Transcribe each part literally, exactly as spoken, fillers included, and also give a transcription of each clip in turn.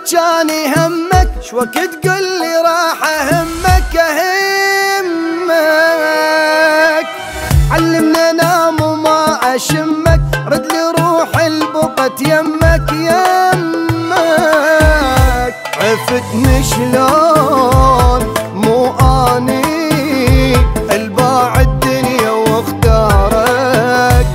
جاني همك شوقت تقول لي راح اهمك اهمك، علمنا انام وما اشمك، رد لي روح البقت يمك يمك. عفتني شلون مو اني الباع الدنيا واختارك،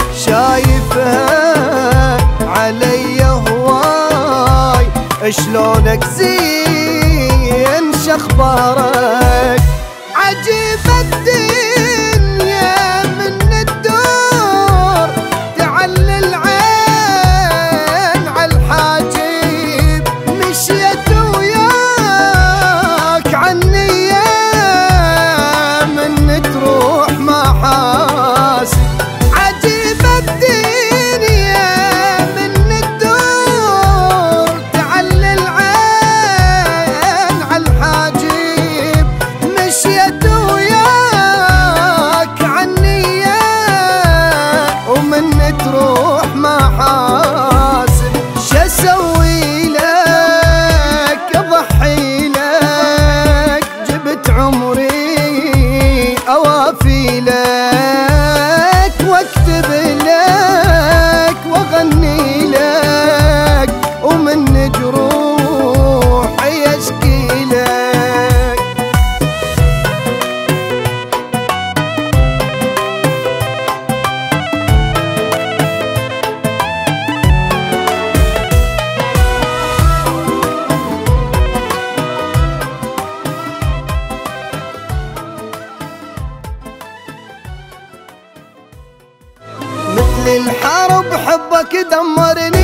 شايفها علي هواي شلونك زين شخبارك. عجيب الدنيا من الدور تعلي العين عالحاجيب، مشيت وياك عني من تروح ما حاسب. عجيب الدنيا من الدور تعلي العين عالحاجيب، مشيت وياك عني ومن تروح ما حاسب. شسوي لك اضحي لك، جبت عمري اوافي لك واكتب لك واغني لك، ومن جروحي اشكي لك. مثل الحرب حبك دمرني،